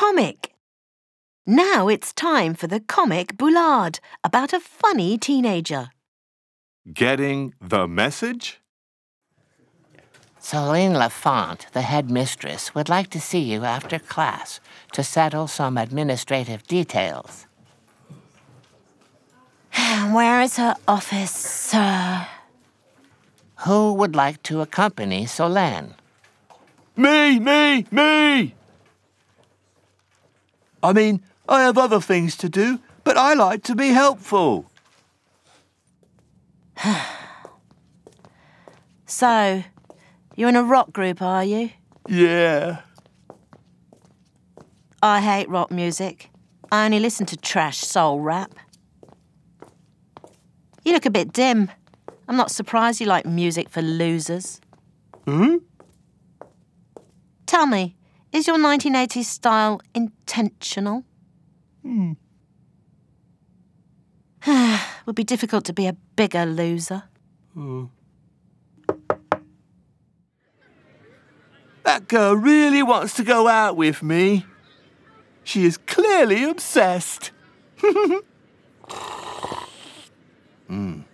comic. Now it's time for the comic Boulard about a funny teenager. Getting the message? Celine Lafont, the headmistress, would like to see you after class to settle some administrative details. Where is her office, sir? Who would like to accompany Solène? Me! I mean, I have other things to do, but I like to be helpful. So, you're in a rock group, are you? Yeah. I hate rock music. I only listen to trash soul rap. You look a bit dim. I'm not surprised you like music for losers. Tell me, is your 1980s style intentional? Would be difficult to be a bigger loser. That girl really wants to go out with me. She is clearly obsessed.